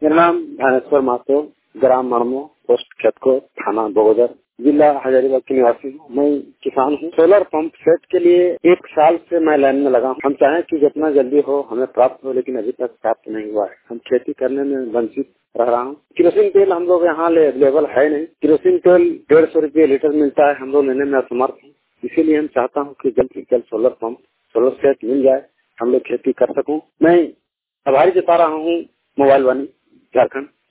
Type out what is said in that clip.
मेरा नाम ज्ञानेश्वर माथुर, ग्राम मड़मो, पोस्ट खेतको, थाना बगोदर, जिला हजारीबाग की निवासी हूँ। मैं किसान हूँ। सोलर पंप सेट के लिए 1 साल से मैं लाइन में लगा हूँ। हम चाहें कि जितना जल्दी हो हमें प्राप्त हो, लेकिन अभी तक प्राप्त नहीं हुआ है। हम खेती करने में वंचित रह रहा हूँ। केरोसिन तेल हम लोग यहाँ अवेलेबल है नहीं। केरोसिन तेल 150 रुपये लीटर मिलता है, हम लोग लेने में असमर्थ हैं। इसीलिए हम चाहता हूँ कि जल्द से जल्द सोलर सेट मिल जाए, हम लोग खेती कर सकूँ। मैं आभारी जता रहा हूँ मोबाइल वाली झारखंड।